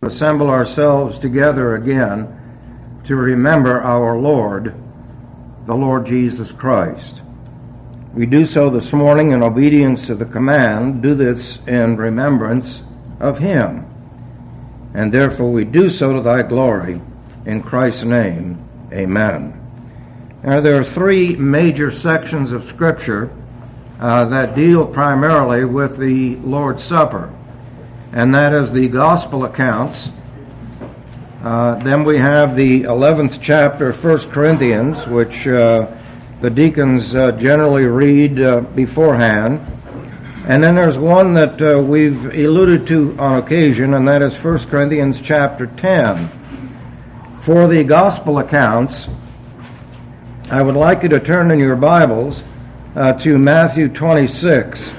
assemble ourselves together again to remember our Lord, the Lord Jesus Christ. We do so this morning in obedience to the command, do this in remembrance of Him. And therefore we do so to thy glory. In Christ's name, amen. Now there are three major sections of Scripture that deal primarily with the Lord's Supper, and that is the Gospel accounts. Then we have the 11th chapter of 1 Corinthians, which the deacons generally read beforehand. And then there's one that we've alluded to on occasion, and that is 1 Corinthians chapter 10. For the Gospel accounts, I would like you to turn in your Bibles to Matthew 26.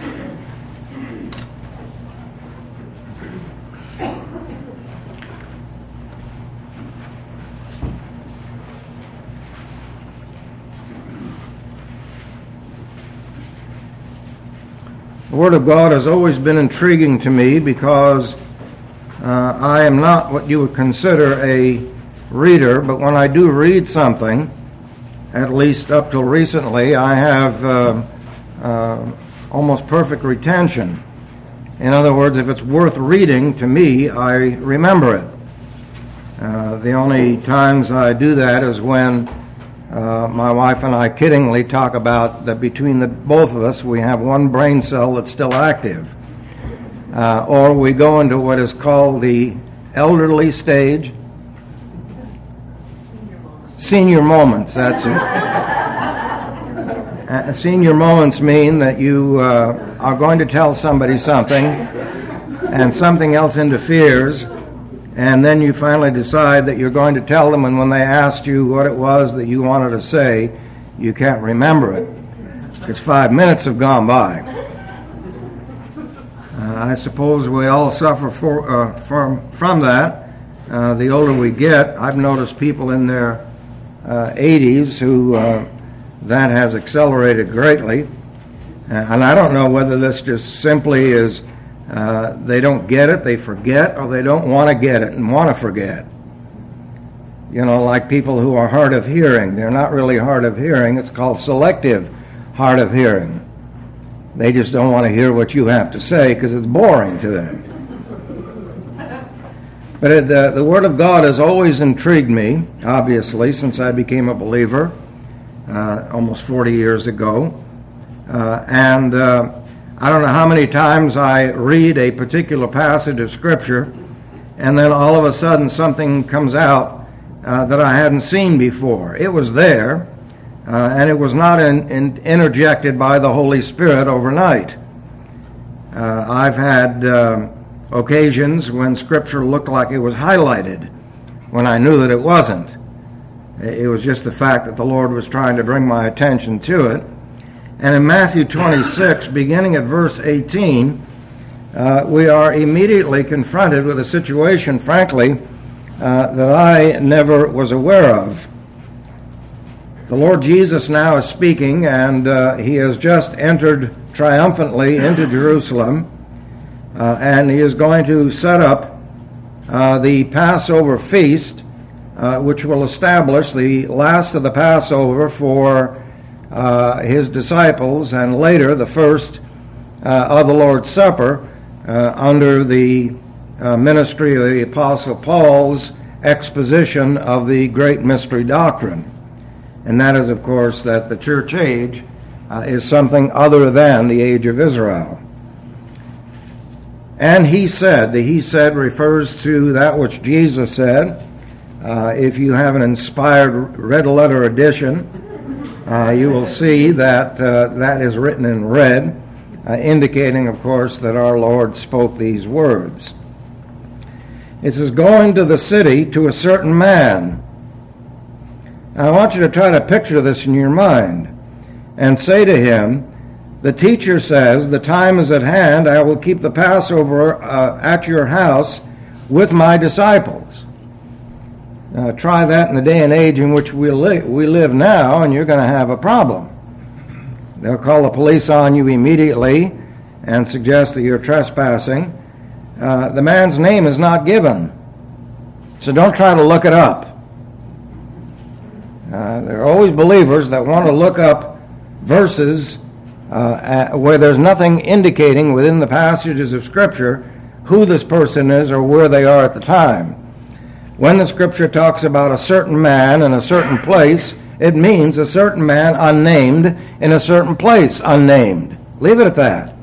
The Word of God has always been intriguing to me because I am not what you would consider a reader, but when I do read something, at least up till recently, I have almost perfect retention. In other words, if it's worth reading to me, I remember it. The only times I do that is when my wife and I kiddingly talk about that between both of us we have one brain cell that's still active. Or we go into what is called the elderly stage. Senior moments, that's it. Senior moments mean that you are going to tell somebody something and something else interferes, and then you finally decide that you're going to tell them, and when they asked you what it was that you wanted to say, you can't remember it because 5 minutes have gone by. I suppose we all suffer from that. The older we get, I've noticed people in their 80s who that has accelerated greatly. And I don't know whether this just simply is they don't get it, they forget, or they don't want to get it and want to forget. You know, like people who are hard of hearing. They're not really hard of hearing. It's called selective hard of hearing. They just don't want to hear what you have to say because it's boring to them. But the Word of God has always intrigued me, obviously, since I became a believer almost 40 years ago. And I don't know how many times I read a particular passage of Scripture, and then all of a sudden something comes out that I hadn't seen before. It was there, and it was not interjected by the Holy Spirit overnight. I've had occasions when Scripture looked like it was highlighted, when I knew that it wasn't. It was just the fact that the Lord was trying to bring my attention to it. And in Matthew 26, beginning at verse 18, we are immediately confronted with a situation, frankly, that I never was aware of. The Lord Jesus now is speaking, and He has just entered triumphantly into Jerusalem, and He is going to set up the Passover feast, which will establish the last of the Passover for His disciples, and later the first of the Lord's Supper under the ministry of the Apostle Paul's exposition of the great mystery doctrine. And that is, of course, that the church age is something other than the age of Israel. And He said, the He said refers to that which Jesus said. If you have an inspired red letter edition, you will see that that is written in red, indicating, of course, that our Lord spoke these words. It says, going to the city to a certain man. Now, I want you to try to picture this in your mind and say to him, the teacher says, the time is at hand, I will keep the Passover at your house with my disciples. Try that in the day and age in which we live now, and you're going to have a problem. They'll call the police on you immediately and suggest that you're trespassing. The man's name is not given. So don't try to look it up. There are always believers that want to look up verses where there's nothing indicating within the passages of Scripture who this person is or where they are at the time. When the Scripture talks about a certain man in a certain place, it means a certain man unnamed in a certain place unnamed. Leave it at that.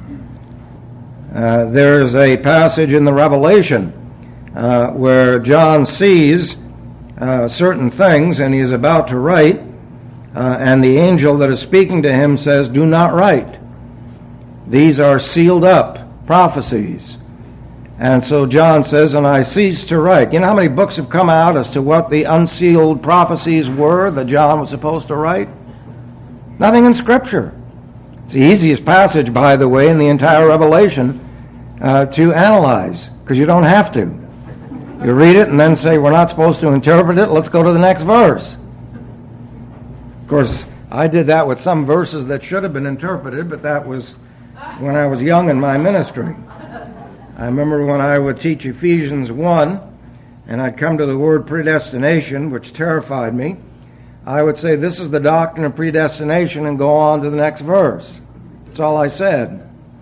There's a passage in the Revelation where John sees certain things and he is about to write, and the angel that is speaking to him says, "Do not write. These are sealed up prophecies." And so John says, "And I ceased to write." You know how many books have come out as to what the unsealed prophecies were that John was supposed to write? Nothing in Scripture. It's the easiest passage, by the way, in the entire Revelation to analyze, because you don't have to. You read it and then say, we're not supposed to interpret it, let's go to the next verse. Of course, I did that with some verses that should have been interpreted, but that was when I was young in my ministry. I remember when I would teach Ephesians 1, and I'd come to the word predestination, which terrified me. I would say, this is the doctrine of predestination, and go on to the next verse. That's all I said.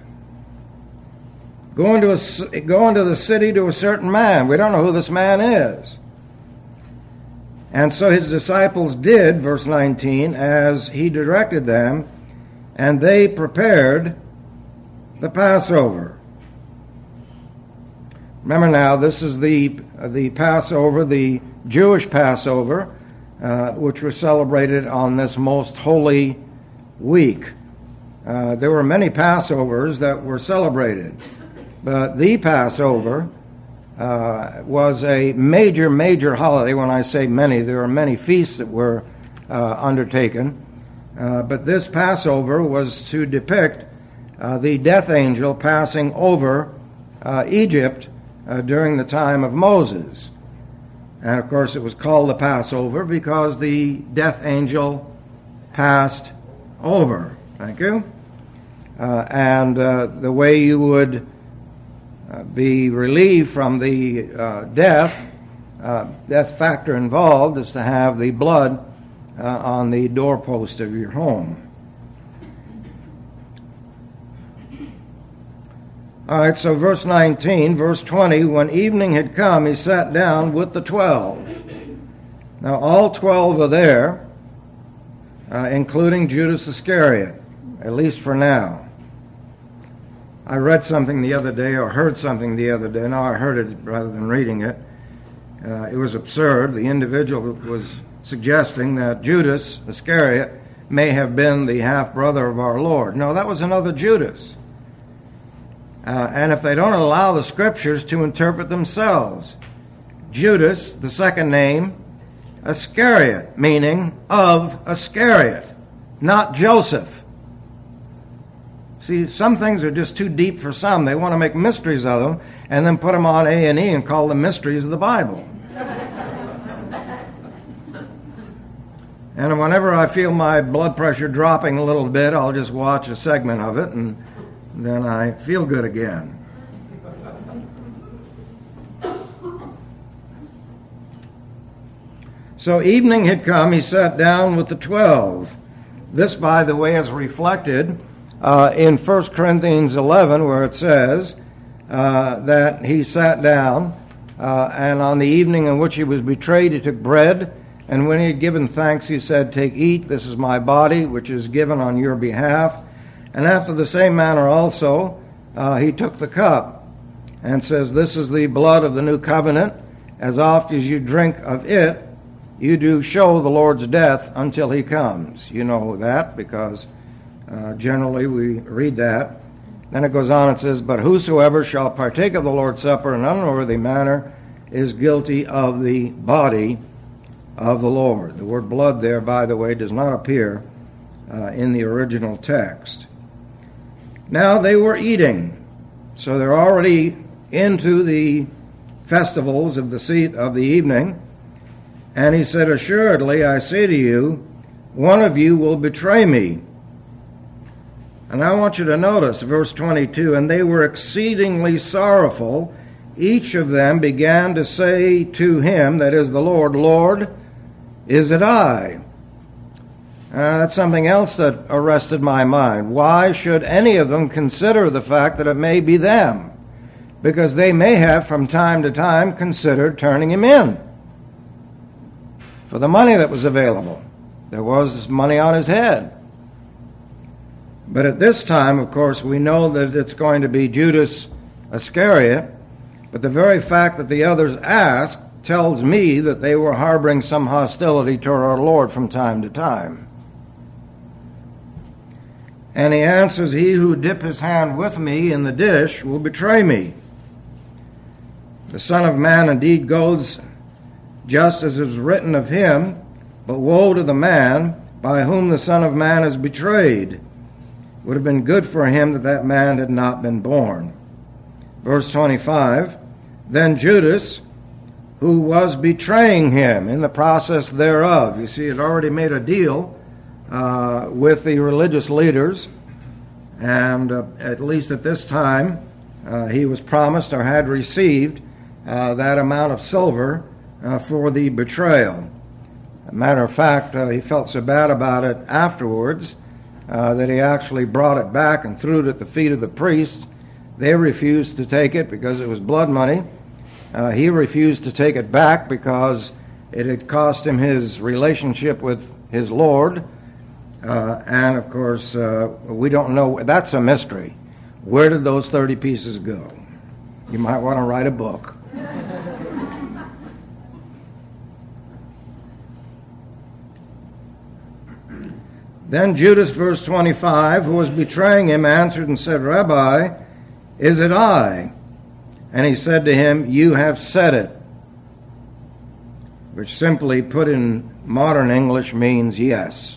Go into the city to a certain man. We don't know who this man is. And so his disciples did, verse 19, as he directed them, and they prepared the Passover. Remember now, this is the Passover, the Jewish Passover, which was celebrated on this most holy week. There were many Passovers that were celebrated, but the Passover was a major, major holiday. When I say many, there are many feasts that were undertaken, but this Passover was to depict the death angel passing over Egypt during the time of Moses. And of course it was called the Passover because the death angel passed over. Thank you. And the way you would be relieved from the death factor involved is to have the blood on the doorpost of your home. All right, so verse 19, verse 20, when evening had come, he sat down with the 12. Now, all 12 are there, including Judas Iscariot, at least for now. I read something the other day, or heard something the other day. No, I heard it rather than reading it. It was absurd. The individual was suggesting that Judas Iscariot may have been the half-brother of our Lord. No, that was another Judas. And if they don't allow the Scriptures to interpret themselves, Judas, the second name, Iscariot, meaning of Iscariot, not Joseph. See, some things are just too deep for some. They want to make mysteries of them and then put them on A&E and call them mysteries of the Bible. And whenever I feel my blood pressure dropping a little bit, I'll just watch a segment of it and then I feel good again. So evening had come, he sat down with the 12. This, by the way, is reflected in 1 Corinthians 11, where it says that he sat down, and on the evening in which he was betrayed, he took bread, and when he had given thanks, he said, "Take, eat, this is my body, which is given on your behalf." And after the same manner also, he took the cup and says, "This is the blood of the new covenant. As oft as you drink of it, you do show the Lord's death until he comes." You know that because generally we read that. Then it goes on and says, "But whosoever shall partake of the Lord's Supper in an unworthy manner is guilty of the body of the Lord." The word blood there, by the way, does not appear in the original text. Now they were eating, so they're already into the festivals of the evening. And he said, "Assuredly, I say to you, one of you will betray me." And I want you to notice verse 22, "And they were exceedingly sorrowful, each of them began to say to him, that is the Lord, Lord, is it I? That's something else that arrested my mind. Why should any of them consider the fact that it may be them? Because they may have from time to time considered turning him in for the money that was available. There was money on his head. But at this time, of course, we know that it's going to be Judas Iscariot. But the very fact that the others asked tells me that they were harboring some hostility toward our Lord from time to time. And he answers, he who dip his hand with me in the dish will betray me. The Son of Man indeed goes just as is written of him, but woe to the man by whom the Son of Man is betrayed. It would have been good for him that that man had not been born. Verse 25, then Judas, who was betraying him in the process thereof. You see, he had already made a deal with the religious leaders, and at least at this time, he was promised or had received that amount of silver for the betrayal. As a matter of fact, he felt so bad about it afterwards that he actually brought it back and threw it at the feet of the priests. They refused to take it because it was blood money. He refused to take it back because it had cost him his relationship with his Lord. And of course, we don't know. That's a mystery. Where did those 30 pieces go? You might want to write a book. Then Judas, verse 25, who was betraying him, answered and said, Rabbi, is it I? And he said to him, you have said it. Which simply put in modern English means yes.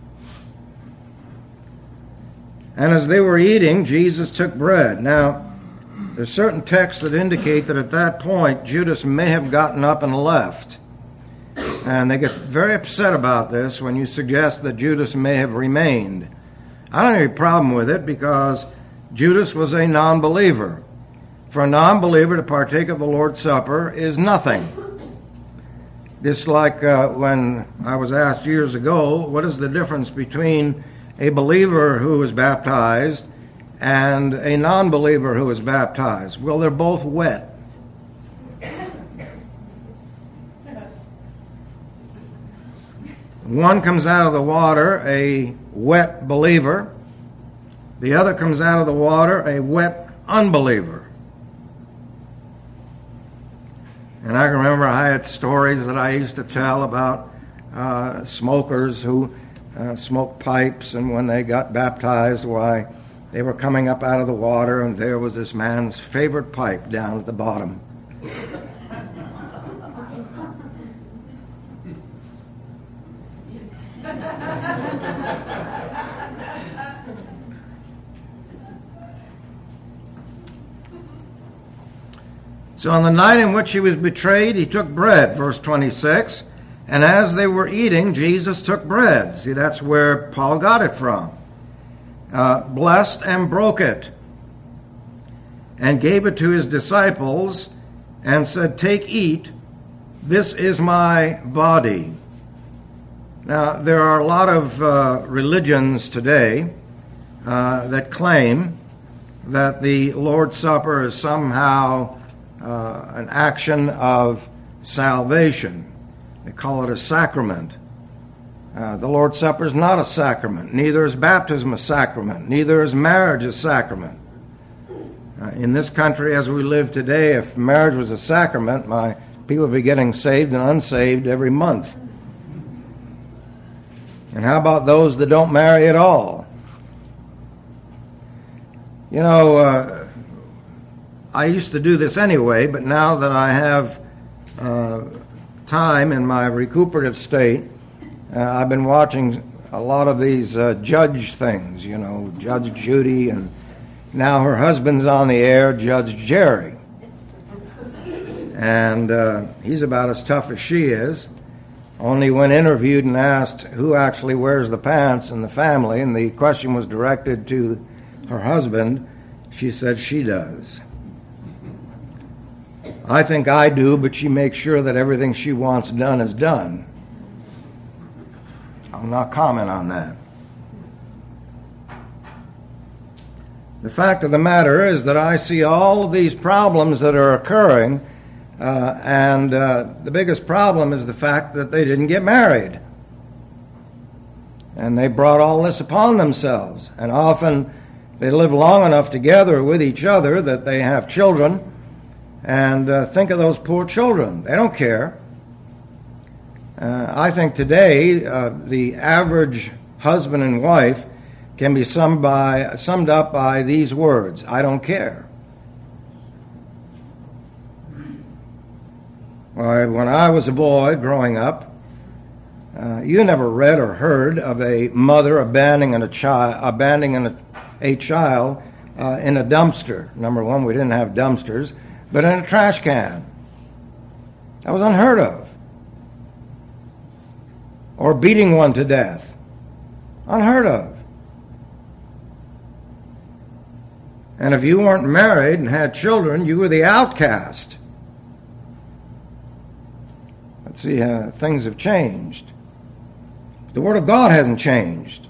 And as they were eating, Jesus took bread. Now, there's certain texts that indicate that at that point, Judas may have gotten up and left. And they get very upset about this when you suggest that Judas may have remained. I don't have any problem with it because Judas was a non-believer. For a non-believer to partake of the Lord's Supper is nothing. Just like when I was asked years ago, what is the difference between a believer who is baptized and a non-believer who is baptized? Well, they're both wet. One comes out of the water a wet believer. The other comes out of the water a wet unbeliever. And I can remember I had stories that I used to tell about smokers who smoked pipes, and when they got baptized, why, they were coming up out of the water, and there was this man's favorite pipe down at the bottom. So on the night in which he was betrayed, he took bread, verse 26, and as they were eating, Jesus took bread. See, that's where Paul got it from. Blessed and broke it, and gave it to his disciples, and said, take, eat, this is my body. Now, there are a lot of religions today that claim that the Lord's Supper is somehow an action of salvation. They call it a sacrament. The Lord's Supper is not a sacrament. Neither is baptism a sacrament. Neither is marriage a sacrament. In this country as we live today, if marriage was a sacrament, people would be getting saved and unsaved every month. And how about those that don't marry at all? You know, I used to do this anyway, but now that I have time in my recuperative state, I've been watching a lot of these judge things, you know, Judge Judy, and now her husband's on the air, Judge Jerry. And he's about as tough as she is. Only when interviewed and asked who actually wears the pants in the family, and the question was directed to her husband, she said she does. I think I do, but she makes sure that everything she wants done is done. I'll not comment on that. The fact of the matter is that I see all of these problems that are occurring, and the biggest problem is the fact that they didn't get married. And they brought all this upon themselves. And often they live long enough together with each other that they have children, and think of those poor children. They don't care. I think today the average husband and wife can be summed up by these words: I don't care. Well, when I was a boy growing up, you never read or heard of a mother abandoning a child in a dumpster. Number one, we didn't have dumpsters, but in a trash can. That was unheard of. Or beating one to death. Unheard of. And if you weren't married and had children, you were the outcast. Let's see how things have changed. The Word of God hasn't changed.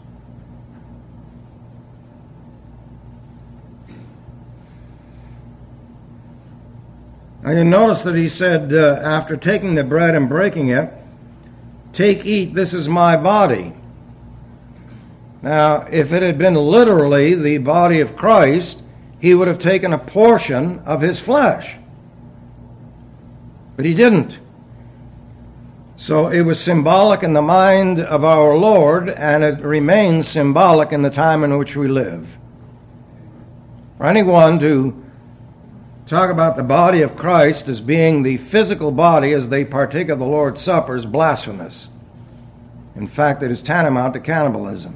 Now you notice that he said, after taking the bread and breaking it, "Take, eat, this is my body." Now, if it had been literally the body of Christ, he would have taken a portion of his flesh. But he didn't. So it was symbolic in the mind of our Lord, and it remains symbolic in the time in which we live. For anyone to talk about the body of Christ as being the physical body as they partake of the Lord's Supper is blasphemous. In fact, it is tantamount to cannibalism.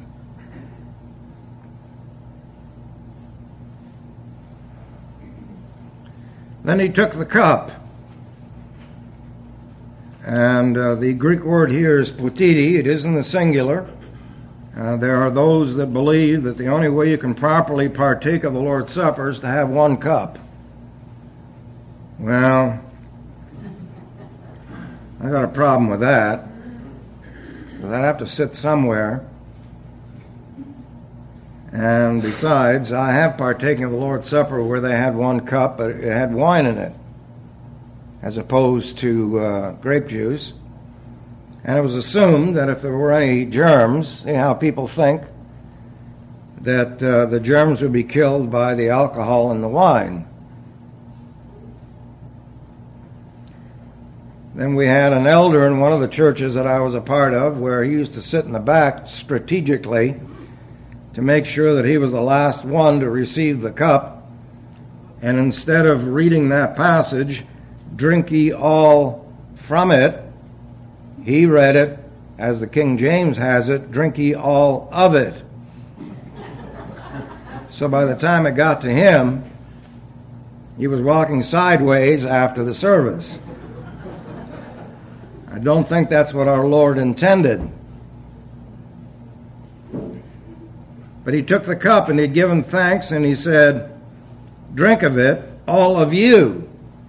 Then he took the cup. And the Greek word here is potidi. It is in the singular. There are those that believe that the only way you can properly partake of the Lord's Supper is to have one cup. Well, I got a problem with that. Because I'd have to sit somewhere. And besides, I have partaken of the Lord's Supper where they had one cup, but it had wine in it, as opposed to grape juice. And it was assumed that if there were any germs, see how people think, that the germs would be killed by the alcohol in the wine. Then we had an elder in one of the churches that I was a part of where he used to sit in the back strategically to make sure that he was the last one to receive the cup. And instead of reading that passage, "Drink ye all from it," he read it, as the King James has it, "Drink ye all of it." So by the time it got to him, he was walking sideways after the service. I don't think that's what our Lord intended. But he took the cup and he'd given thanks and he said, "Drink of it, all of you."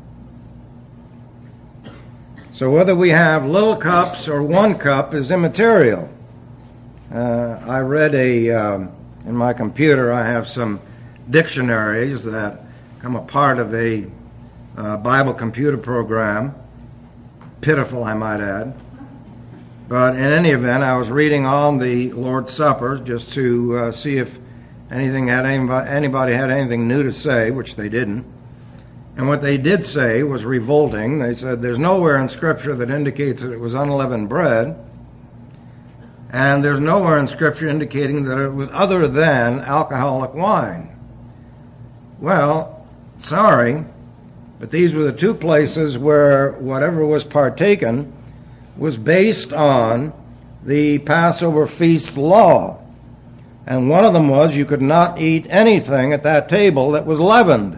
So whether we have little cups or one cup is immaterial. I read in my computer, I have some dictionaries that become a part of a Bible computer program. Pitiful, I might add. But in any event, I was reading on the Lord's Supper just to see if anybody had anything new to say, which they didn't. And what they did say was revolting. They said there's nowhere in Scripture that indicates that it was unleavened bread, and there's nowhere in Scripture indicating that it was other than alcoholic wine. Well, sorry, but these were the two places where whatever was partaken was based on the Passover feast law. And one of them was you could not eat anything at that table that was leavened,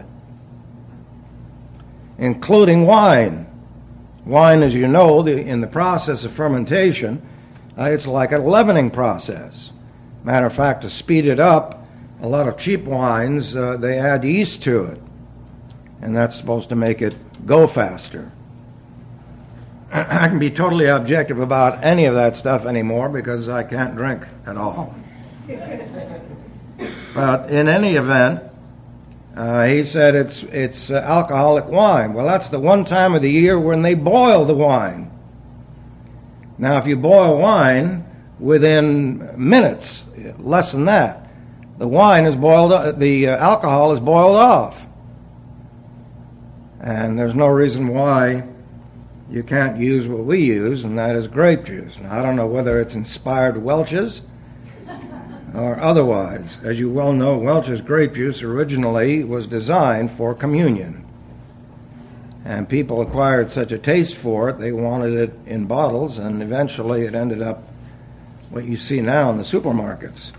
including wine. Wine, as you know, in the process of fermentation, it's like a leavening process. Matter of fact, to speed it up, a lot of cheap wines, they add yeast to it. And that's supposed to make it go faster. I can be totally objective about any of that stuff anymore because I can't drink at all. But in any event, he said it's alcoholic wine. Well, that's the one time of the year when they boil the wine. Now, if you boil wine within minutes, less than that, the wine is boiled. The alcohol is boiled off, and there's no reason why you can't use what we use, and that is grape juice. Now, I don't know whether it's inspired Welch's or otherwise. As you well know, Welch's grape juice originally was designed for communion. And people acquired such a taste for it, they wanted it in bottles, and eventually it ended up what you see now in the supermarkets.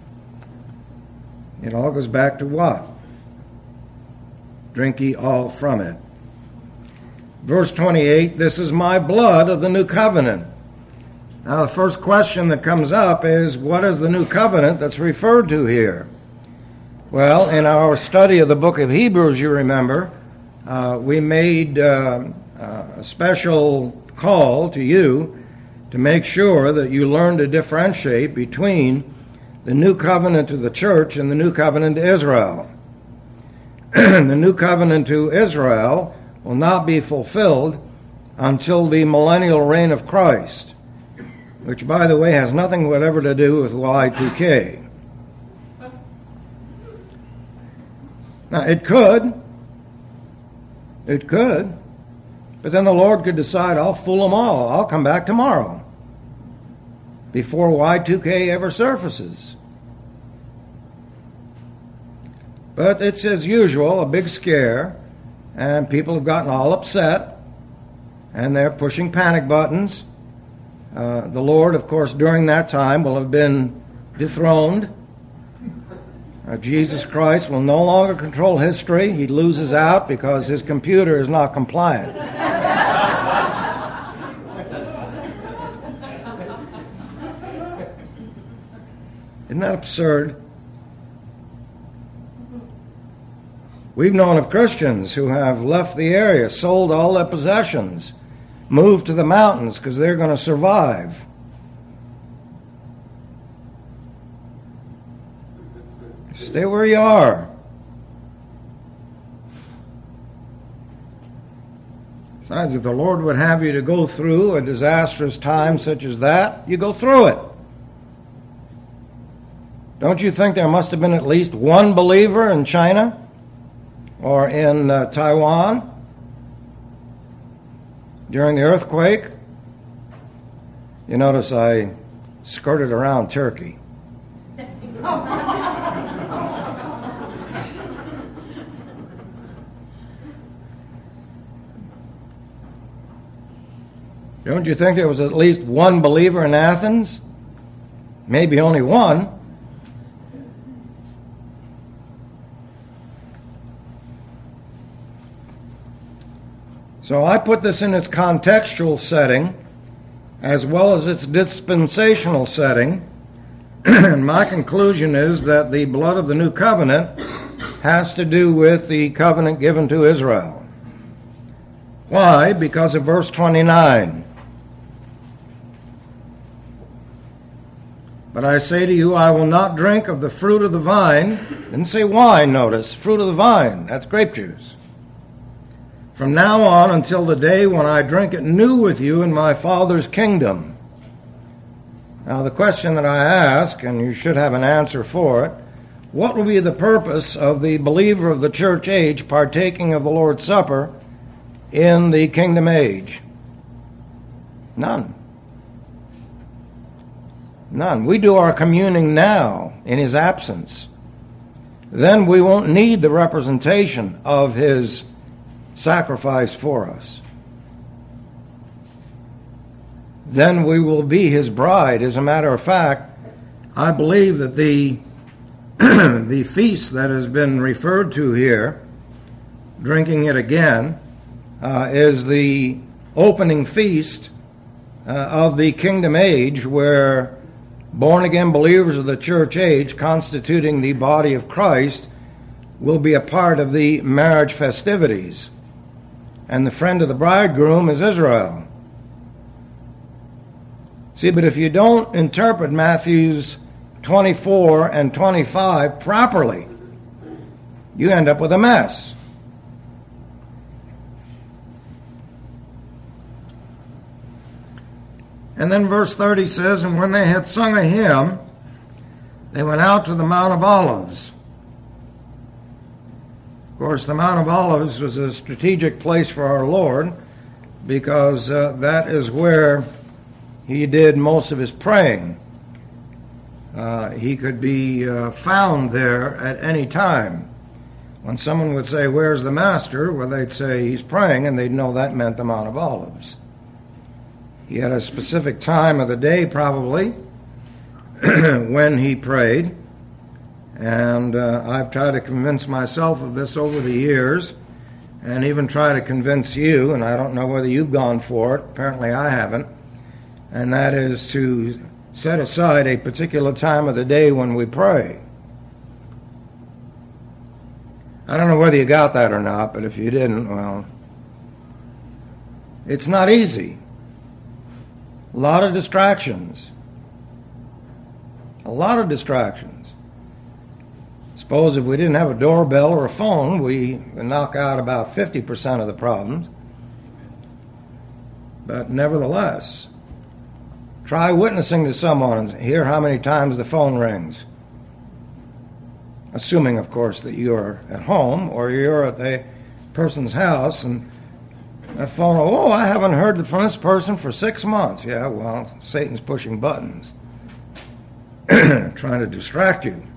It all goes back to what? Drink ye all from it. Verse 28, this is my blood of the new covenant. Now the first question that comes up is, what is the new covenant that's referred to here? Well, in our study of the book of Hebrews, you remember, we made a special call to you to make sure that you learn to differentiate between the new covenant to the church and the new covenant to Israel. The new covenant to Israel will not be fulfilled until the millennial reign of Christ, which, by the way, has nothing whatever to do with Y2K. Now, it could, but then the Lord could decide, I'll fool them all. I'll come back tomorrow before Y2K ever surfaces. But it's, as usual, a big scare, and people have gotten all upset, and they're pushing panic buttons. The Lord, of course, during that time will have been dethroned. Jesus Christ will no longer control history. He loses out because his computer is not compliant. Isn't that absurd? We've known of Christians who have left the area, sold all their possessions, moved to the mountains because they're going to survive. Stay where you are. Besides, if the Lord would have you to go through a disastrous time such as that, you go through it. Don't you think there must have been at least one believer in China or in Taiwan during the earthquake? You notice I skirted around Turkey. Don't you think there was at least one believer in Athens? Maybe only one. So I put this in its contextual setting as well as its dispensational setting. And my conclusion is that the blood of the new covenant has to do with the covenant given to Israel. Why? Because of verse 29. But I say to you, I will not drink of the fruit of the vine. Didn't say wine, notice. Fruit of the vine. That's grape juice. From now on until the day when I drink it new with you in my Father's kingdom. Now the question that I ask, and you should have an answer for it, what will be the purpose of the believer of the church age partaking of the Lord's Supper in the kingdom age? None. None. We do our communing now in his absence. Then we won't need the representation of his sacrifice for us. Then we will be his bride. As a matter of fact, I believe that the the feast that has been referred to here, drinking it again, is the opening feast of the kingdom age, where born-again believers of the church age, constituting the body of Christ, will be a part of the marriage festivities. and the friend of the bridegroom is Israel. See, but if you don't interpret Matthews 24 and 25 properly, you end up with a mess. And then verse 30 says, and when they had sung a hymn, they went out to the Mount of Olives. Of course, the Mount of Olives was a strategic place for our Lord because that is where he did most of his praying. He could be found there at any time. When someone would say, where's the master? Well, they'd say he's praying, and they'd know that meant the Mount of Olives. He had a specific time of the day, probably, when he prayed. And I've tried to convince myself of this over the years, and even try to convince you, and I don't know whether you've gone for it. Apparently I haven't. And that is to set aside a particular time of the day when we pray. I don't know whether you got that or not, but if you didn't, well, it's not easy. A lot of distractions. A lot of distractions. Suppose if we didn't have a doorbell or a phone, we would knock out about 50% of the problems. But nevertheless, try witnessing to someone and hear how many times the phone rings. Assuming, of course, that you're at home or you're at the person's house and the phone, oh, I haven't heard from this person for 6 months. Yeah, well, Satan's pushing buttons, trying to distract you.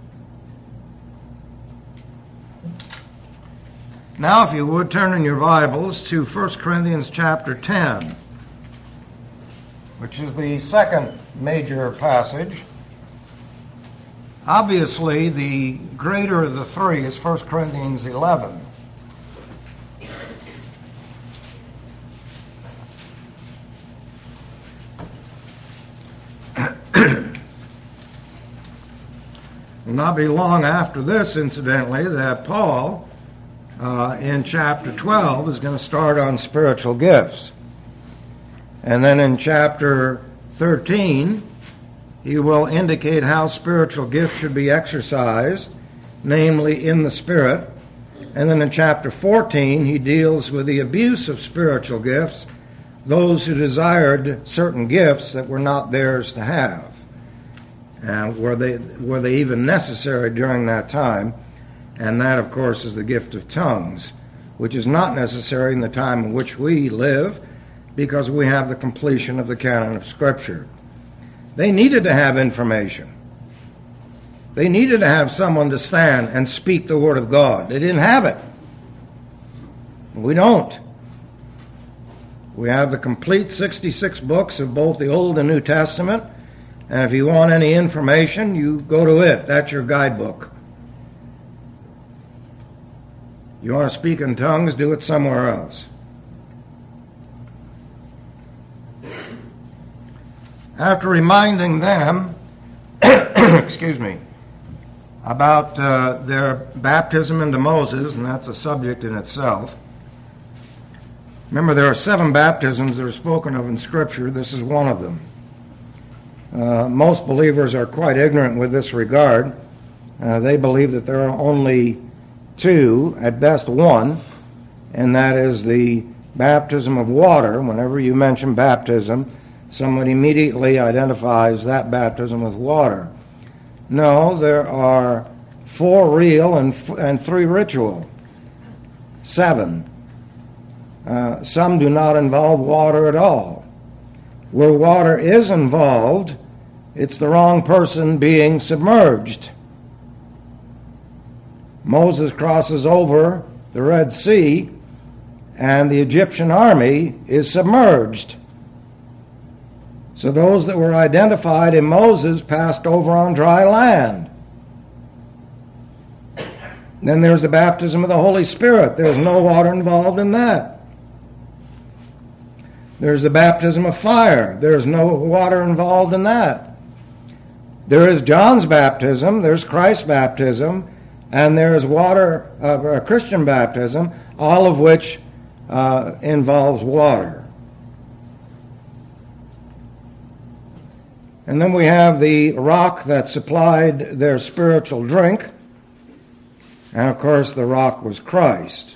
Now, if you would, turn in your Bibles to 1 Corinthians chapter 10, which is the second major passage. Obviously, the greater of the three is 1 Corinthians 11. It will not be long after this, incidentally, that Paul, in chapter 12, is going to start on spiritual gifts. And then in chapter 13, he will indicate how spiritual gifts should be exercised, namely in the Spirit. And then in chapter 14, he deals with the abuse of spiritual gifts, those who desired certain gifts that were not theirs to have. And were they even necessary during that time? And that, of course, is the gift of tongues, which is not necessary in the time in which we live, because we have the completion of the canon of Scripture. They needed to have information. They needed to have someone to stand and speak the Word of God. They didn't have it. We don't. We have the complete 66 books of both the Old and New Testament, and if you want any information, you go to it. That's your guidebook. You want to speak in tongues, do it somewhere else. After reminding them, excuse me, about their baptism into Moses, and that's a subject in itself. Remember, there are 7 baptisms that are spoken of in Scripture. This is one of them. Most believers are quite ignorant with this regard. They believe that there are only 2, at best 1, and that is the baptism of water. Whenever you mention baptism, someone immediately identifies that baptism with water. No, there are 4 real and 3 ritual. 7. Some do not involve water at all. Where water is involved, it's the wrong person being submerged. Moses crosses over the Red Sea, and the Egyptian army is submerged. So those that were identified in Moses passed over on dry land. Then there's the baptism of the Holy Spirit. There's no water involved in that. There's the baptism of fire. There's no water involved in that. There is John's baptism, there's Christ's baptism, and there's water of Christian baptism, all of which involves water. And then we have the rock that supplied their spiritual drink. And of course, the rock was Christ.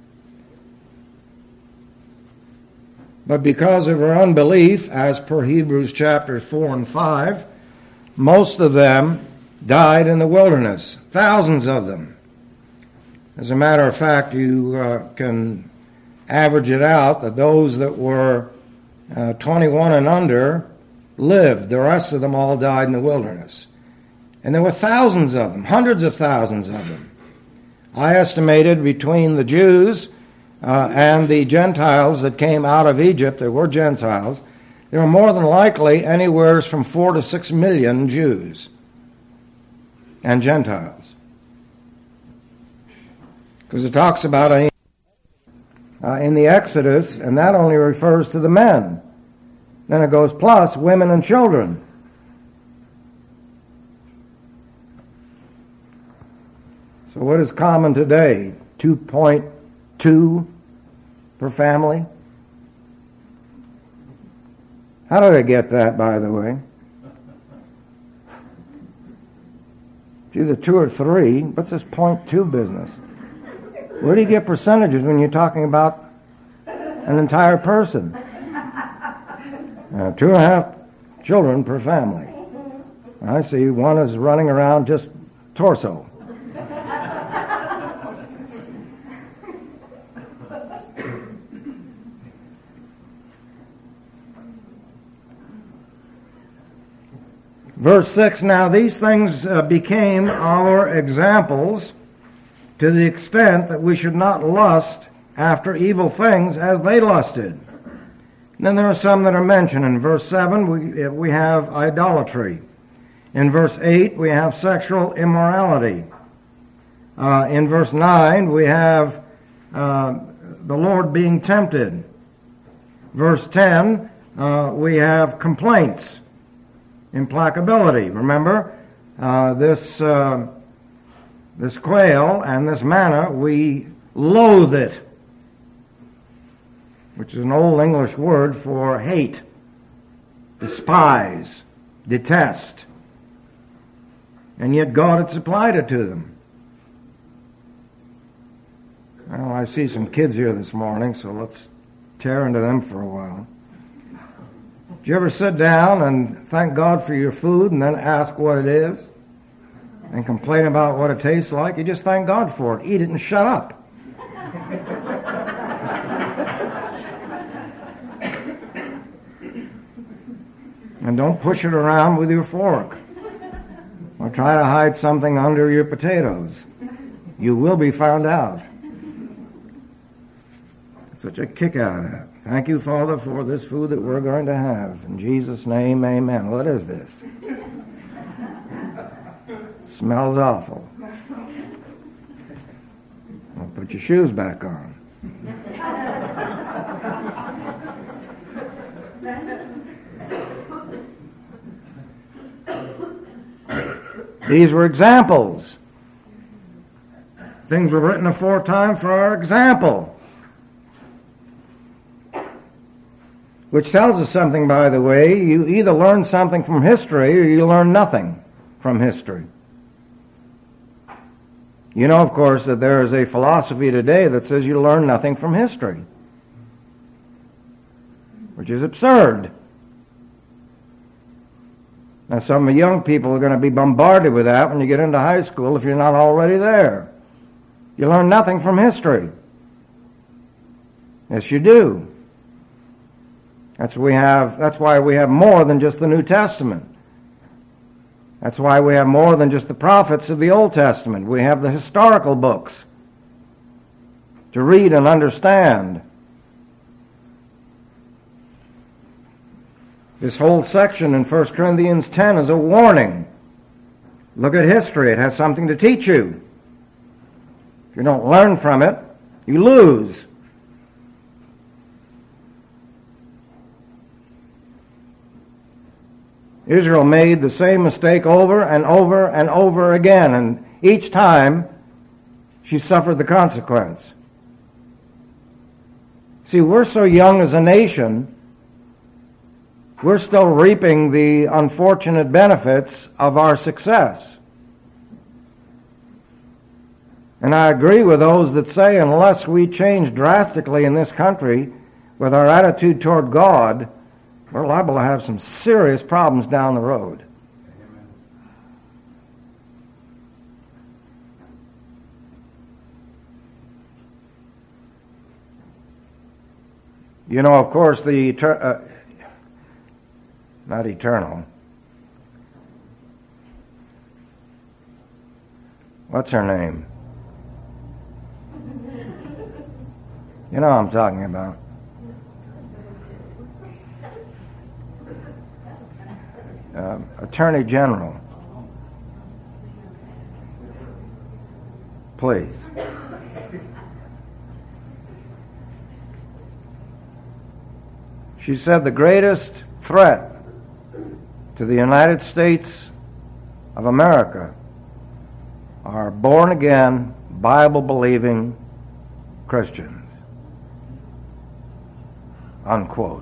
But because of their unbelief, as per Hebrews chapters 4 and 5, most of them died in the wilderness, thousands of them. As a matter of fact, you can average it out that those that were 21 and under lived. The rest of them all died in the wilderness. And there were thousands of them, hundreds of thousands of them. I estimated between the Jews and the Gentiles that came out of Egypt, there were Gentiles, there were more than likely anywhere from 4 to 6 million Jews and Gentiles. Because it talks about in the Exodus, and that only refers to the men. Then it goes plus women and children. So what is common today? 2.2 per family? How do they get that, by the way? It's either 2 or 3. What's this 0.2 business? Where do you get percentages when you're talking about an entire person? 2.5 children per family. I see one is running around just torso. Verse 6, now these things became our examples to the extent that we should not lust after evil things as they lusted. And then there are some that are mentioned. In verse 7, we have idolatry. In verse 8, we have sexual immorality. In verse 9, we have the Lord being tempted. Verse 10, we have complaints. Implacability. Remember, this quail and this manna, we loathe it, which is an old English word for hate, despise, detest. And yet God had supplied it to them. Well, I see some kids here this morning, so let's tear into them for a while. Did you ever sit down and thank God for your food and then ask what it is? And complain about what it tastes like? You just thank God for it. Eat it and shut up. And don't push it around with your fork. Or try to hide something under your potatoes. You will be found out. Such a kick out of that. Thank you, Father, for this food that we're going to have. In Jesus' name, amen. What is this? Smells awful. Well, put your shoes back on. These were examples. Things were written aforetime for our example. Which tells us something, by the way. You either learn something from history or you learn nothing from history. You know, of course, that there is a philosophy today that says you learn nothing from history, which is absurd. Now, some of the young people are going to be bombarded with that when you get into high school if you're not already there. You learn nothing from history. Yes, you do. That's why we have more than just the New Testament. That's why we have more than just the prophets of the Old Testament. We have the historical books to read and understand. This whole section in 1 Corinthians 10 is a warning. Look at history. It has something to teach you. If you don't learn from it, you lose. Israel made the same mistake over and over and over again, and each time she suffered the consequence. See, we're so young as a nation, we're still reaping the unfortunate benefits of our success. And I agree with those that say unless we change drastically in this country with our attitude toward God, we're liable to have some serious problems down the road. You know, of course, not eternal. What's her name? You know what I'm talking about. Attorney General. Please. She said the greatest threat to the United States of America are born-again, Bible-believing Christians. Unquote.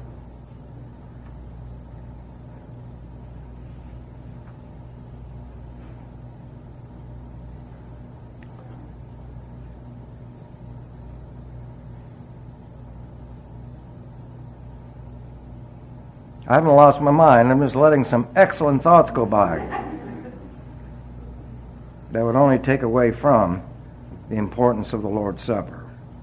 I haven't lost my mind. I'm just letting some excellent thoughts go by that would only take away from the importance of the Lord's Supper.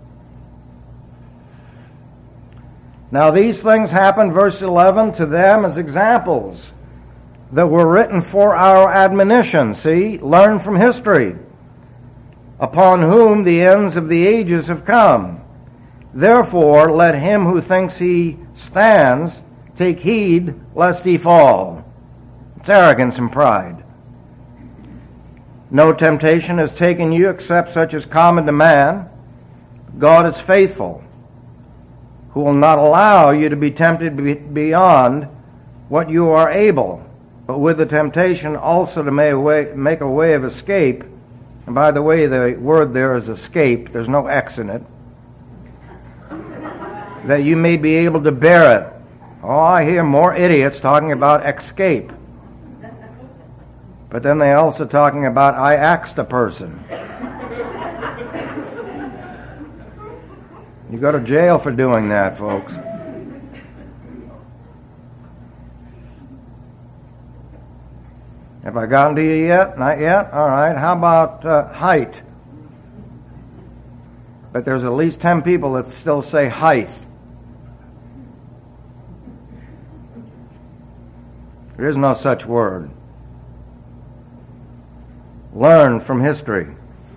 Now these things happened, verse 11, to them as examples that were written for our admonition. See, learn from history, upon whom the ends of the ages have come. Therefore, let him who thinks he stands take heed lest he fall. It's arrogance and pride. No temptation has taken you except such as common to man. God is faithful, who will not allow you to be tempted beyond what you are able, but with the temptation also to make a way of escape. And by the way, the word there is escape. There's no X in it. That you may be able to bear it. Oh, I hear more idiots talking about escape. But then they're also talking about I axed a person. You go to jail for doing that, folks. Have I gotten to you yet? Not yet? All right. How about height? But there's at least 10 people that still say height. There is no such word. Learn from history.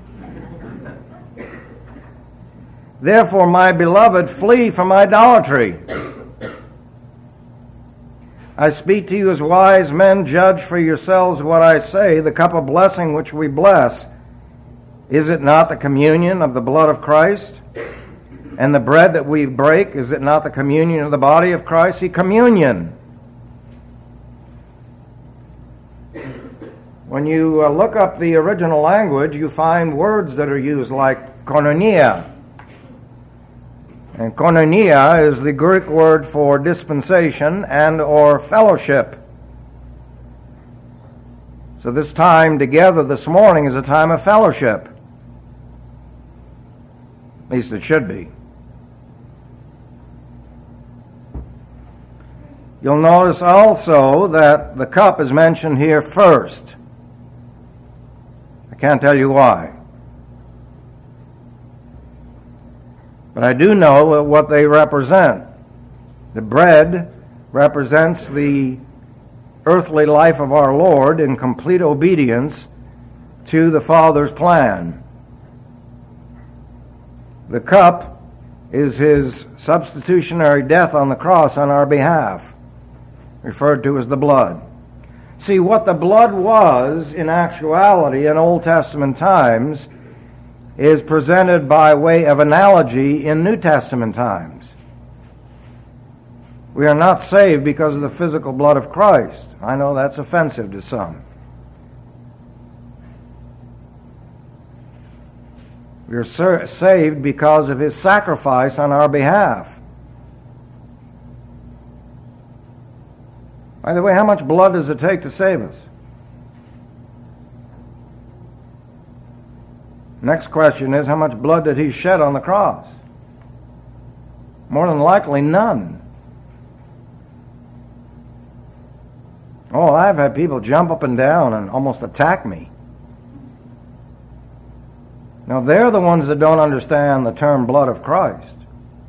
Therefore, my beloved, flee from idolatry. I speak to you as wise men. Judge for yourselves what I say. The cup of blessing which we bless, is it not the communion of the blood of Christ? And the bread that we break, is it not the communion of the body of Christ? See, communion. When you look up the original language, you find words that are used like koinonia. And koinonia is the Greek word for dispensation and or fellowship. So this time together this morning is a time of fellowship. At least it should be. You'll notice also that the cup is mentioned here first. I can't tell you why. But I do know what they represent. The bread represents the earthly life of our Lord in complete obedience to the Father's plan. The cup is his substitutionary death on the cross on our behalf, referred to as the blood. See, what the blood was in actuality in Old Testament times is presented by way of analogy in New Testament times. We are not saved because of the physical blood of Christ. I know that's offensive to some. We are saved because of his sacrifice on our behalf. By the way, how much blood does it take to save us? Next question is, how much blood did he shed on the cross? More than likely, none. Oh, I've had people jump up and down and almost attack me. Now, they're the ones that don't understand the term blood of Christ.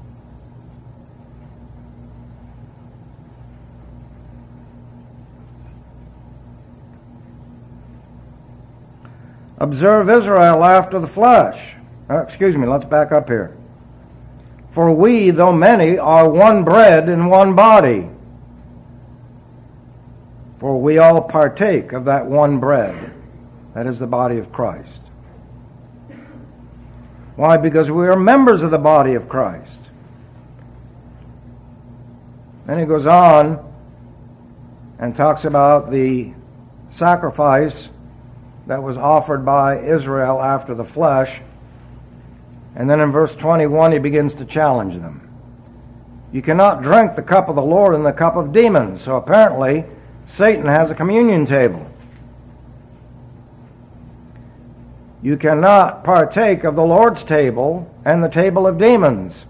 Observe Israel after the flesh. Let's back up here. For we, though many, are one bread in one body. For we all partake of that one bread. That is the body of Christ. Why? Because we are members of the body of Christ. Then he goes on and talks about the sacrifice that was offered by Israel after the flesh. And then in verse 21, he begins to challenge them. You cannot drink the cup of the Lord and the cup of demons. So apparently, Satan has a communion table. You cannot partake of the Lord's table and the table of demons.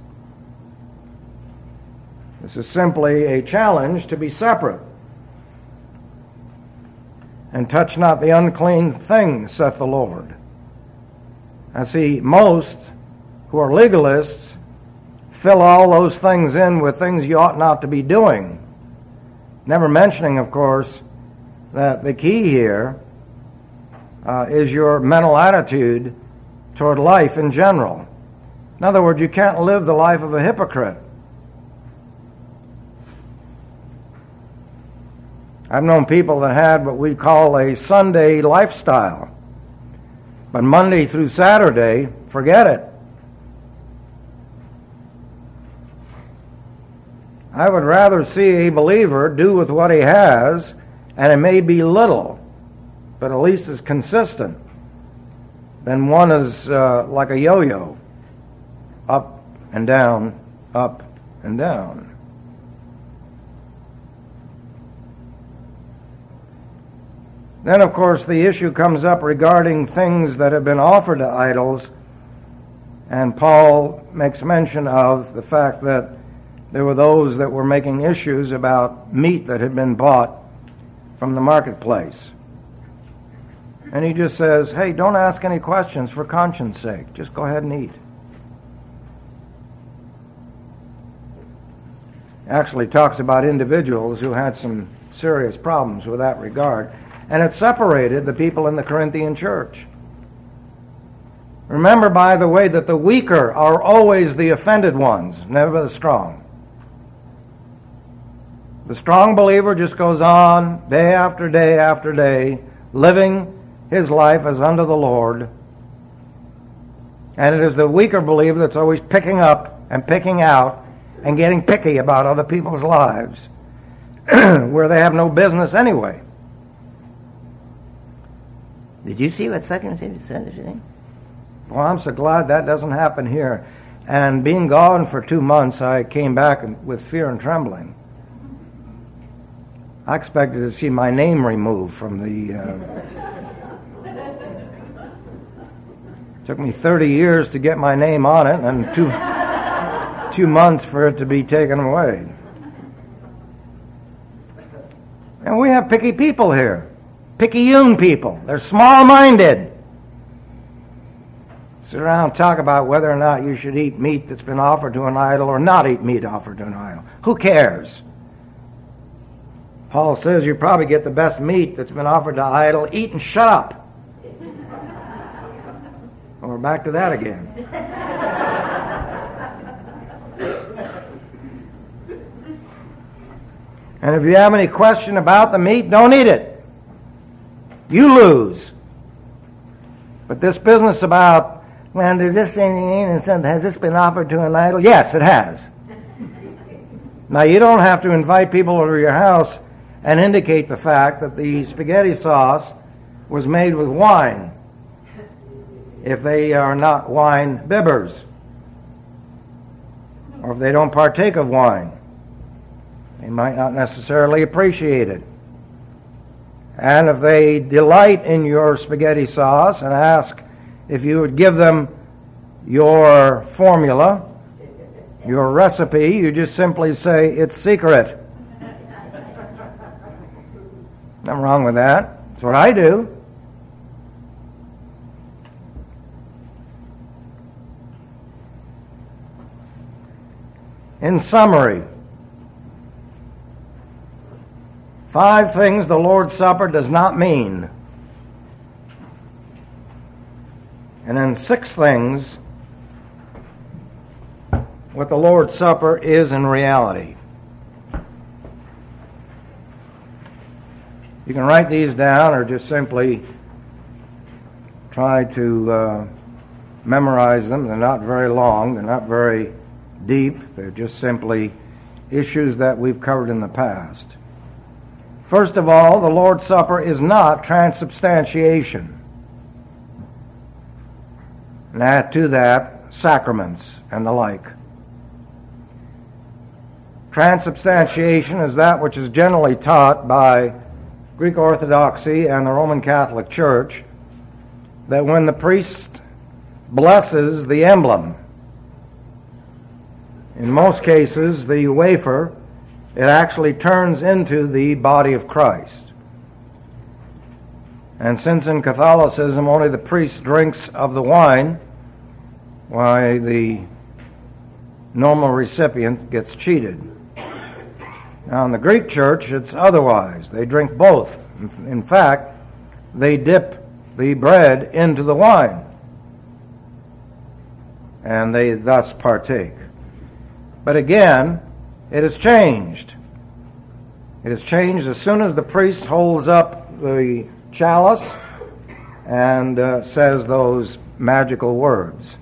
This is simply a challenge to be separate. And touch not the unclean thing, saith the Lord. I see most who are legalists fill all those things in with things you ought not to be doing. Never mentioning, of course, that the key here is your mental attitude toward life in general. In other words, you can't live the life of a hypocrite. I've known people that had what we call a Sunday lifestyle. But Monday through Saturday, forget it. I would rather see a believer do with what he has, and it may be little, but at least is consistent, than one is like a yo-yo, up and down, up and down. Then, of course, the issue comes up regarding things that have been offered to idols, and Paul makes mention of the fact that there were those that were making issues about meat that had been bought from the marketplace. And he just says, hey, don't ask any questions for conscience sake. Just go ahead and eat. Actually talks about individuals who had some serious problems with that regard. And it separated the people in the Corinthian church. Remember, by the way, that the weaker are always the offended ones, never the strong. The strong believer just goes on day after day after day, living his life as unto the Lord. And it is the weaker believer that's always picking up and picking out and getting picky about other people's lives, where they have no business anyway. Did you see what such and such said? Well, I'm so glad that doesn't happen here. And being gone for 2 months, I came back with fear and trembling. I expected to see my name removed from the... Took me 30 years to get my name on it, and 2 months for it to be taken away. And we have picky people here. Picayune people. They're small-minded. Sit around and talk about whether or not you should eat meat that's been offered to an idol or not eat meat offered to an idol. Who cares? Paul says you probably get the best meat that's been offered to an idol. Eat and shut up. Well, we're back to that again. And if you have any question about the meat, don't eat it. You lose. But this business about, well, does this thing, has this been offered to an idol? Yes, it has. Now, you don't have to invite people over to your house and indicate the fact that the spaghetti sauce was made with wine. if they are not wine bibbers, or if they don't partake of wine. They might not necessarily appreciate it. And if they delight in your spaghetti sauce and ask if you would give them your formula, your recipe, you just simply say, "It's secret." Nothing wrong with that. That's what I do. In summary, 5 things the Lord's Supper does not mean. And then 6 things what the Lord's Supper is in reality. You can write these down or just simply try to memorize them. They're not very long. They're not very deep. They're just simply issues that we've covered in the past. First of all, the Lord's Supper is not transubstantiation. And add to that sacraments and the like. Transubstantiation is that which is generally taught by Greek Orthodoxy and the Roman Catholic Church, that when the priest blesses the emblem, in most cases the wafer, it actually turns into the body of Christ. And since in Catholicism only the priest drinks of the wine, why the normal recipient gets cheated. Now in the Greek Church it's otherwise. They drink both. In fact, they dip the bread into the wine, and they thus partake. But again, it has changed. It has changed as soon as the priest holds up the chalice and says those magical words.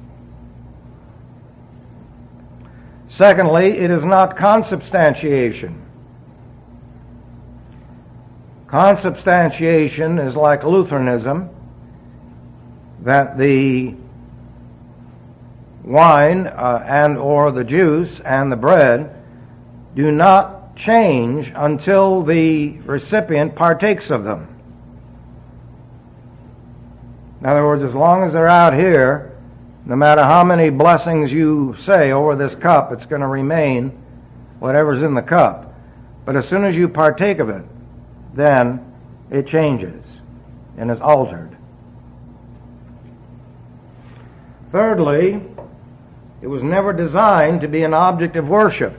Secondly, it is not consubstantiation. Consubstantiation is like Lutheranism, that the wine and or the juice and the bread do not change until the recipient partakes of them. In other words, as long as they're out here, no matter how many blessings you say over this cup, it's going to remain whatever's in the cup. But as soon as you partake of it, then it changes and is altered. Thirdly, it was never designed to be an object of worship.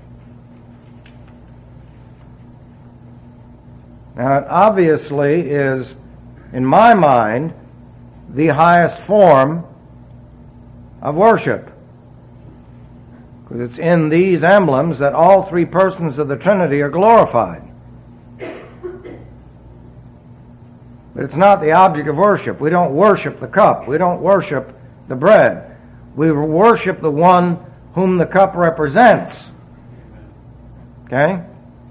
Now, it obviously is, in my mind, the highest form of worship, because it's in these emblems that all 3 persons of the Trinity are glorified. But it's not the object of worship. We don't worship the cup. We don't worship the bread. We worship the one whom the cup represents. Okay?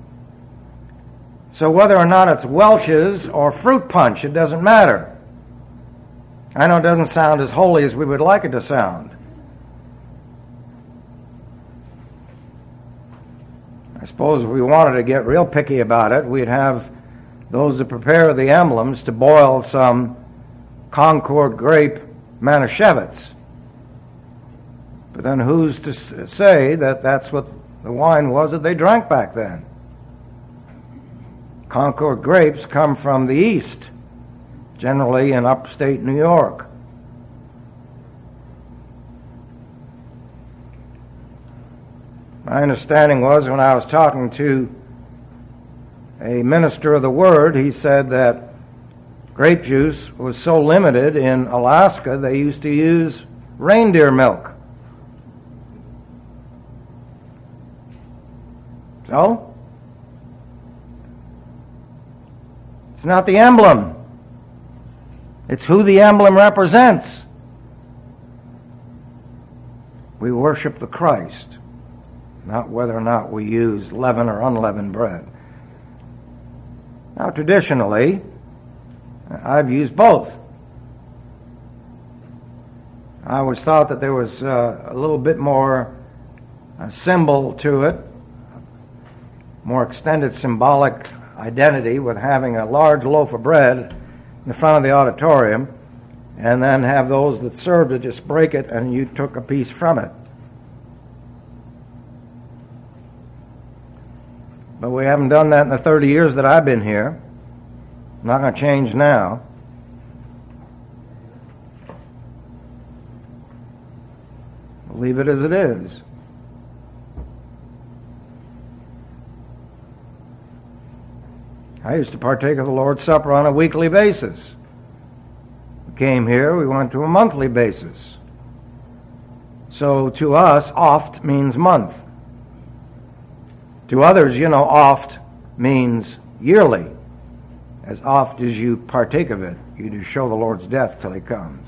So whether or not it's Welch's or fruit punch, it doesn't matter. I know it doesn't sound as holy as we would like it to sound. I suppose if we wanted to get real picky about it, we'd have those that prepare the emblems to boil some Concord grape Manischewitz. But then who's to say that that's what the wine was that they drank back then? Concord grapes come from the east, generally in upstate New York. My understanding was, when I was talking to a minister of the Word, he said that grape juice was so limited in Alaska, they used to use reindeer milk. So, it's not the emblem. It's who the emblem represents. We worship the Christ, not whether or not we use leaven or unleavened bread. Now, traditionally, I've used both. I always thought that there was a little bit more symbol to it, more extended symbolic identity with having a large loaf of bread in the front of the auditorium and then have those that served it just break it and you took a piece from it. But we haven't done that in the 30 years that I've been here. Not going to change now. We'll leave it as it is. I used to partake of the Lord's Supper on a weekly basis. We came here, we went to a monthly basis. So to us, oft means month. To others, oft means yearly. As oft as you partake of it, you do show the Lord's death till he comes.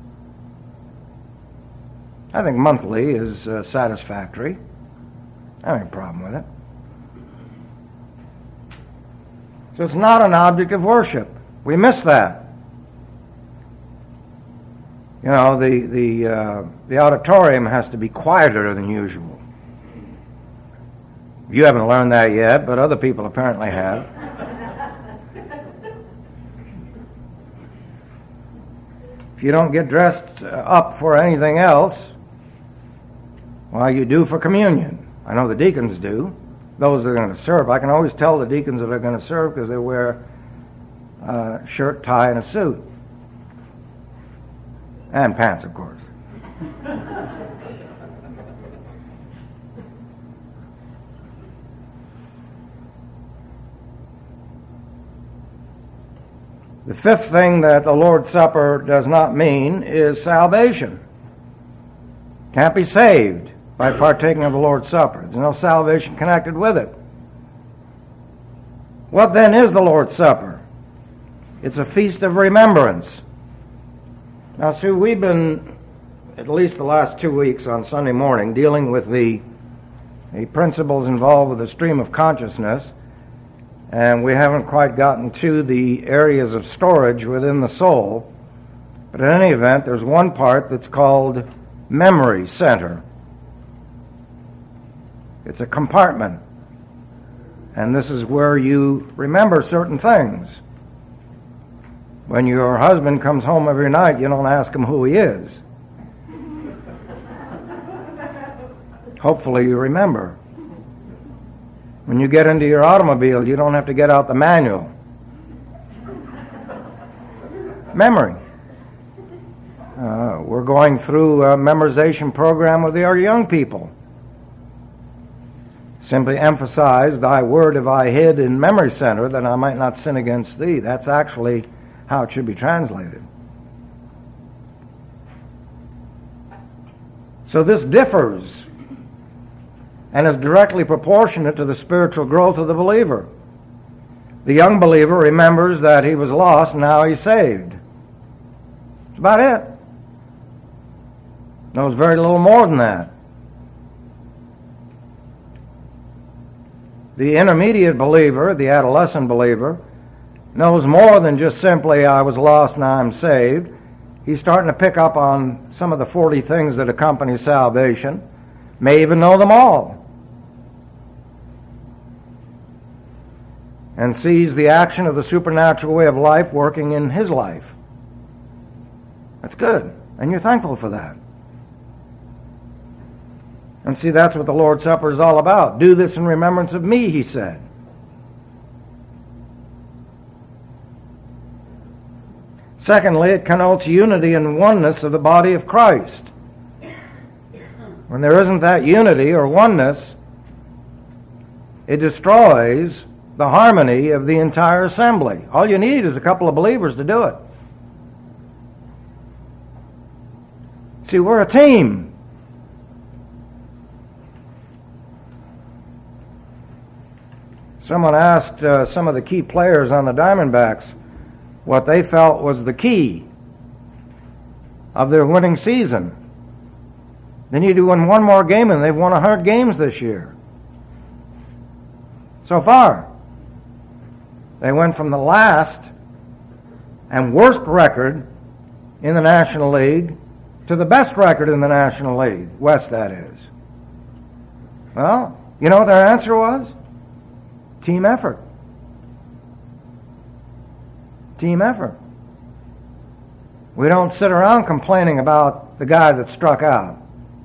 I think monthly is satisfactory. I don't have a problem with it. So it's not an object of worship. We miss that. The auditorium has to be quieter than usual. You haven't learned that yet, but other people apparently have. If you don't get dressed up for anything else, well, you do for communion. I know the deacons do. Those that are going to serve. I can always tell the deacons that are going to serve because they wear a shirt, tie, and a suit. And pants, of course. The fifth thing that the Lord's Supper does not mean is salvation. Can't be saved by partaking of the Lord's Supper. There's no salvation connected with it. What then is the Lord's Supper? It's a feast of remembrance. Now, Sue, we've been, at least the last 2 weeks on Sunday morning, dealing with the principles involved with the stream of consciousness, and we haven't quite gotten to the areas of storage within the soul. But in any event, there's one part that's called memory center. It's a compartment. And this is where you remember certain things. When your husband comes home every night, you don't ask him who he is. Hopefully you remember. When you get into your automobile, you don't have to get out the manual. Memory. We're going through a memorization program with our young people. Simply emphasize, thy word have I hid in memory center, that I might not sin against thee. That's actually how it should be translated. So this differs and is directly proportionate to the spiritual growth of the believer. The young believer remembers that he was lost, now he's saved. That's about it. Knows very little more than that. The intermediate believer, the adolescent believer, knows more than just simply, I was lost, now I'm saved. He's starting to pick up on some of the 40 things that accompany salvation, may even know them all, and sees the action of the supernatural way of life working in his life. That's good, and you're thankful for that. And see, that's what the Lord's Supper is all about. Do this in remembrance of me, he said. Secondly, it connotes unity and oneness of the body of Christ. When there isn't that unity or oneness, it destroys the harmony of the entire assembly. All you need is a couple of believers to do it. See, we're a team. Someone asked some of the key players on the Diamondbacks what they felt was the key of their winning season. They need to win one more game, and they've won 100 games this year. So far. They went from the last and worst record in the National League to the best record in the National League, West that is? Well, you know what their answer was? Team effort. Team effort. We don't sit around complaining about the guy that struck out.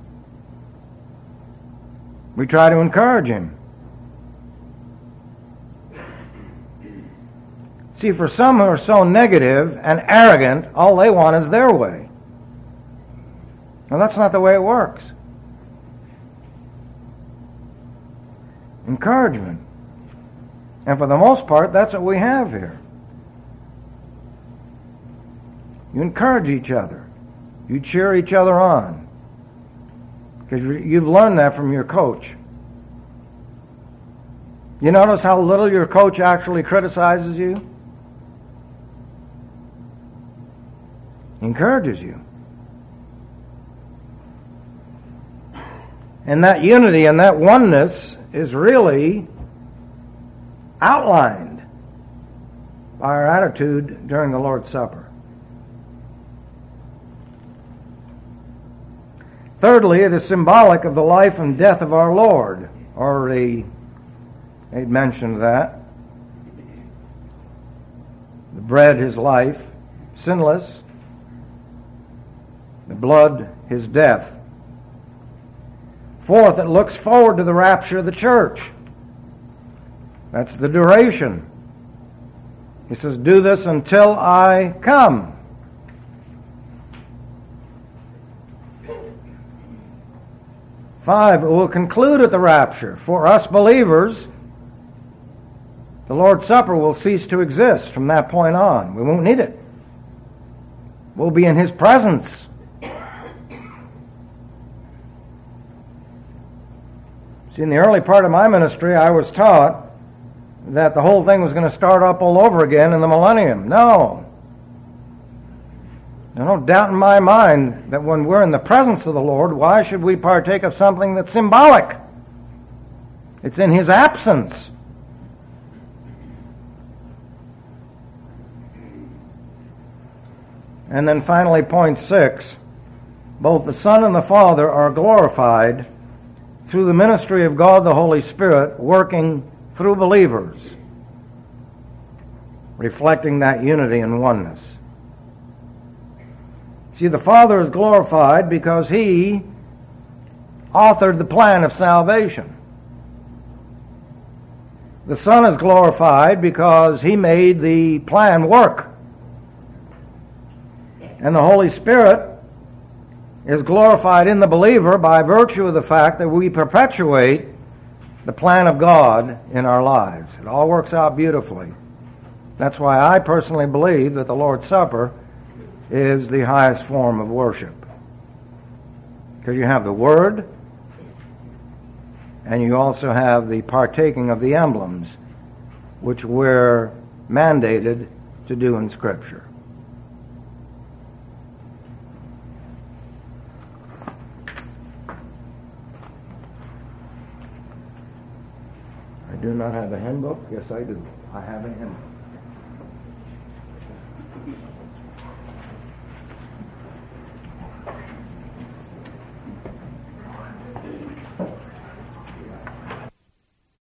We try to encourage him. See, for some who are so negative and arrogant, all they want is their way. Now, that's not the way it works. Encouragement. And for the most part, that's what we have here. You encourage each other. You cheer each other on. Because you've learned that from your coach. You notice how little your coach actually criticizes you? He encourages you. And that unity and that oneness is really outlined by our attitude during the Lord's Supper. Thirdly, it is symbolic of the life and death of our Lord. Already mentioned that. The bread, his life, sinless. The blood, his death. Fourth, it looks forward to the rapture of the church. That's the duration. He says, do this until I come. Five, it will conclude at the rapture. For us believers, the Lord's Supper will cease to exist from that point on. We won't need it. We'll be in his presence. See, in the early part of my ministry, I was taught that the whole thing was going to start up all over again in the millennium. No. There's no doubt in my mind that when we're in the presence of the Lord, why should we partake of something that's symbolic? It's in his absence. And then finally, point 6, both the Son and the Father are glorified through the ministry of God the Holy Spirit working through believers, reflecting that unity and oneness. See, the Father is glorified because he authored the plan of salvation. The Son is glorified because he made the plan work. And the Holy Spirit is glorified in the believer by virtue of the fact that we perpetuate the plan of God in our lives. It all works out beautifully. That's why I personally believe that the Lord's Supper is the highest form of worship. Because you have the Word, and you also have the partaking of the emblems, which we're mandated to do in Scripture. I do not have a hymn book. Yes, I do. I have a hymn book.